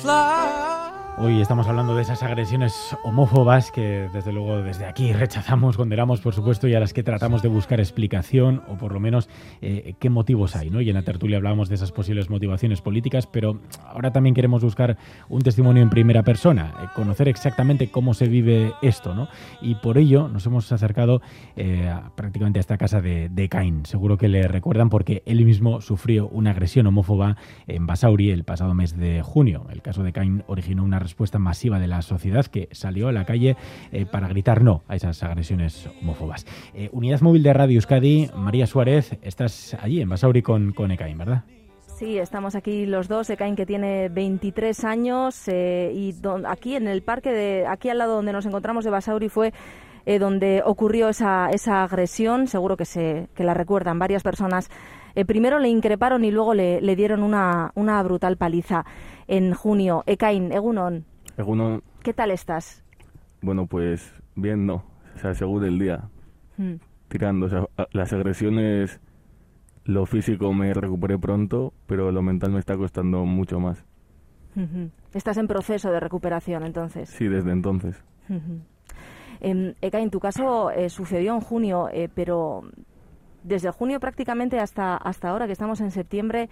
Hoy estamos hablando de esas agresiones homófobas que desde luego desde aquí rechazamos, condenamos por supuesto, y a las que tratamos de buscar explicación o por lo menos qué motivos hay, ¿no? Y en la tertulia hablábamos de esas posibles motivaciones políticas, pero ahora también queremos buscar un testimonio en primera persona, conocer exactamente cómo se vive esto, ¿no? Y por ello nos hemos acercado prácticamente a esta casa de Ekain. Seguro que le recuerdan porque él mismo sufrió una agresión homófoba en Basauri el pasado mes de junio. El caso de Ekain originó una respuesta masiva de la sociedad que salió a la calle para gritar no a esas agresiones homófobas. Unidad Móvil de Radio Euskadi, María Suárez, estás allí en Basauri con Ekain, ¿verdad? Sí, estamos aquí los dos. Ekain, que tiene 23 años, aquí en el parque, aquí al lado donde nos encontramos de Basauri, fue donde ocurrió esa agresión. Seguro que la recuerdan varias personas. Primero le increparon y luego le dieron una brutal paliza en junio. Ekain, Egunon. Egunon. ¿Qué tal estás? Bueno, pues bien, no. O sea, según el día. Tirando. O sea, las agresiones, lo físico me recuperé pronto, pero lo mental me está costando mucho más. ¿Estás en proceso de recuperación, entonces? Sí, desde entonces. Ekain, tu caso sucedió en junio, pero desde junio prácticamente hasta ahora, que estamos en septiembre,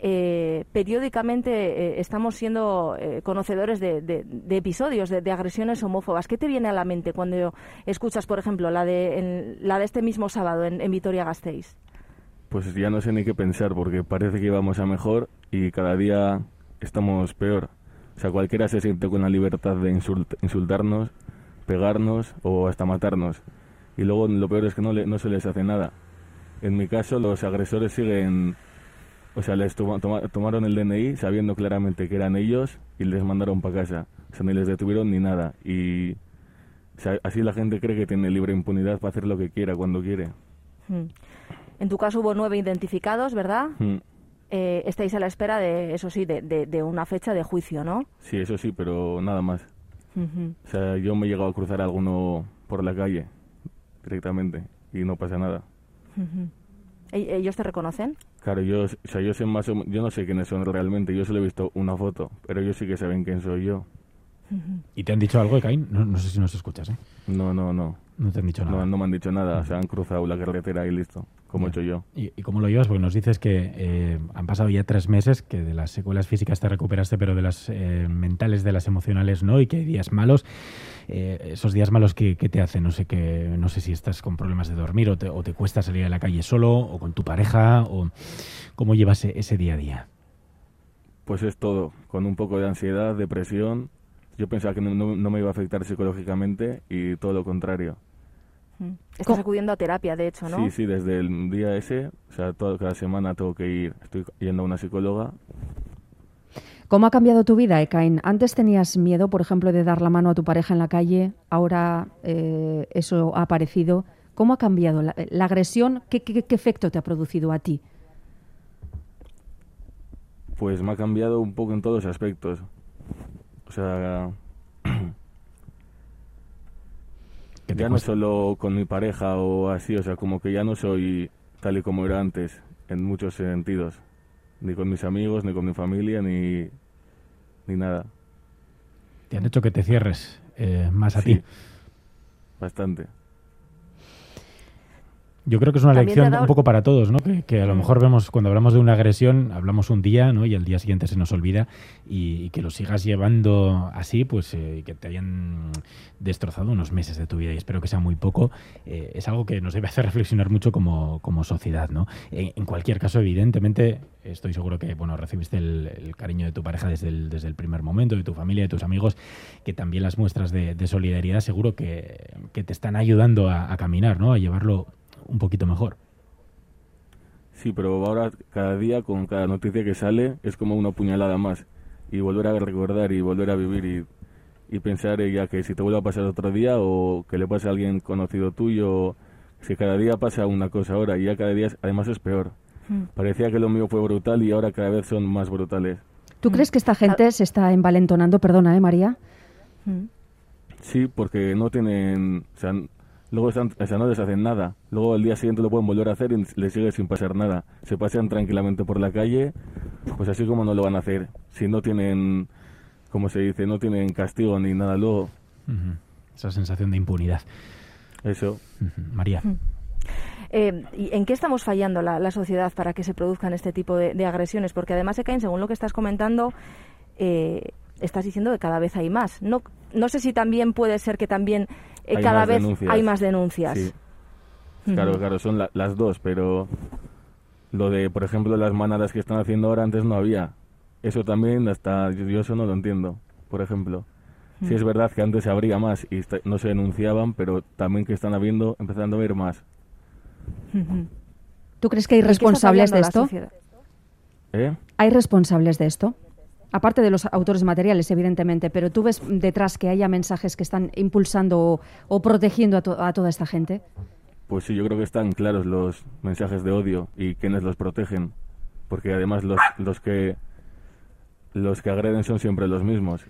periódicamente estamos siendo conocedores de episodios de agresiones homófobas. ¿Qué te viene a la mente cuando escuchas, por ejemplo, la de este mismo sábado en Vitoria-Gasteiz? Pues ya no sé ni qué pensar, porque parece que íbamos a mejor y cada día estamos peor. O sea, cualquiera se siente con la libertad de insultarnos, pegarnos o hasta matarnos. Y luego lo peor es que no se les hace nada. En mi caso, los agresores siguen... O sea, les tomaron el DNI sabiendo claramente que eran ellos y les mandaron para casa. O sea, ni les detuvieron ni nada. Y o sea, así la gente cree que tiene libre impunidad para hacer lo que quiera, cuando quiere. En tu caso hubo 9 identificados, ¿verdad? Estáis a la espera de una fecha de juicio, ¿no? Sí, eso sí, pero nada más. O sea, yo me he llegado a cruzar a alguno por la calle directamente y no pasa nada. ¿Ellos te reconocen? Claro, yo sé más o menos, yo no sé quiénes son realmente, yo solo he visto una foto, pero ellos sí que saben quién soy yo. ¿Y te han dicho algo, Ekain? No sé si nos escuchas, ¿eh? No. No te han dicho nada. No me han dicho nada, se han cruzado la carretera y listo, como he hecho yo. ¿Y cómo lo llevas? Porque nos dices que han pasado ya 3 meses, que de las secuelas físicas te recuperaste, pero de las mentales, de las emocionales no, y que hay días malos. Esos días malos que te hacen, no sé si estás con problemas de dormir o te cuesta salir a la calle solo o con tu pareja, o cómo llevas ese día a día. Pues es todo, con un poco de ansiedad, depresión. Yo pensaba que no me iba a afectar psicológicamente y todo lo contrario. Estás acudiendo a terapia, de hecho, ¿no? Sí, desde el día ese, o sea, cada semana tengo que ir, estoy yendo a una psicóloga. ¿Cómo ha cambiado tu vida, Ekain? Antes tenías miedo, por ejemplo, de dar la mano a tu pareja en la calle, ahora eso ha aparecido. ¿Cómo ha cambiado la agresión? ¿Qué efecto te ha producido a ti? Pues me ha cambiado un poco en todos los aspectos. O sea, ya no solo con mi pareja o así, o sea, como que ya no soy tal y como era antes, en muchos sentidos. Ni con mis amigos, ni con mi familia, ni nada. ¿Te han hecho que te cierres más a ti? Bastante. Yo creo que es una lección un poco para todos, ¿no? Que a lo mejor vemos, cuando hablamos de una agresión, hablamos un día, ¿no? Y al día siguiente se nos olvida, y que lo sigas llevando así, pues que te hayan destrozado unos meses de tu vida, y espero que sea muy poco, es algo que nos debe hacer reflexionar mucho como sociedad, ¿no? En cualquier caso, evidentemente, estoy seguro que, bueno, recibiste el cariño de tu pareja desde el primer momento, de tu familia, de tus amigos, que también las muestras de solidaridad seguro que te están ayudando a caminar, ¿no? A llevarlo un poquito mejor. Sí, pero ahora cada día, con cada noticia que sale, es como una puñalada más. Y volver a recordar y volver a vivir y pensar ya que si te vuelve a pasar otro día o que le pase a alguien conocido tuyo, si cada día pasa una cosa ahora y ya cada día además es peor. Parecía que lo mío fue brutal y ahora cada vez son más brutales. ¿Tú crees que esta gente se está envalentonando? Perdona, María. Sí, porque no tienen... O sea, luego no les hacen nada. Luego el día siguiente lo pueden volver a hacer y les sigue sin pasar nada. Se pasean tranquilamente por la calle, pues así como no lo van a hacer. Si no tienen como se dice, no tienen castigo ni nada luego. Esa sensación de impunidad. Eso. María. ¿Y en qué estamos fallando la sociedad para que se produzcan este tipo de agresiones? Porque además, Ekain, según lo que estás comentando, estás diciendo que cada vez hay más. No sé si también puede ser que también cada vez hay más denuncias. Sí. Claro, son las dos, pero lo de, por ejemplo, las manadas que están haciendo ahora, antes no había. Eso también, hasta yo eso no lo entiendo, por ejemplo. Sí es verdad que antes habría más y no se denunciaban, pero también que están empezando a haber más. ¿Tú crees que hay responsables de esto? ¿Hay responsables de esto? Aparte de los autores materiales, evidentemente, pero ¿tú ves detrás que haya mensajes que están impulsando o protegiendo a toda esta gente? Pues sí, yo creo que están claros los mensajes de odio y quienes los protegen, porque además los que agreden son siempre los mismos.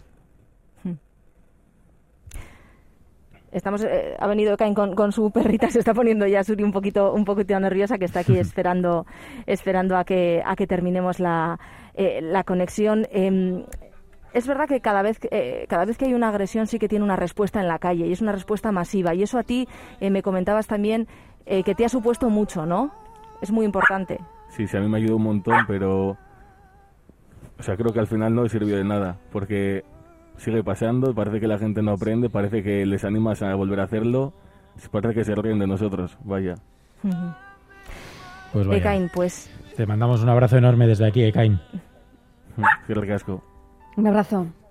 Ha venido Ekain con su perrita, se está poniendo ya Suri un poquito nerviosa, que está aquí esperando a que terminemos la conexión. Es verdad que cada vez que hay una agresión sí que tiene una respuesta en la calle y es una respuesta masiva, y eso a ti me comentabas también que te ha supuesto mucho, ¿no? Es muy importante. Sí, a mí me ayudó un montón, pero creo que al final no sirvió de nada, porque sigue pasando, parece que la gente no aprende, parece que les animas a volver a hacerlo, parece que se ríen de nosotros, vaya. Pues vaya. Ekain, pues... Te mandamos un abrazo enorme desde aquí, Ekain. Qué recasco. Un abrazo.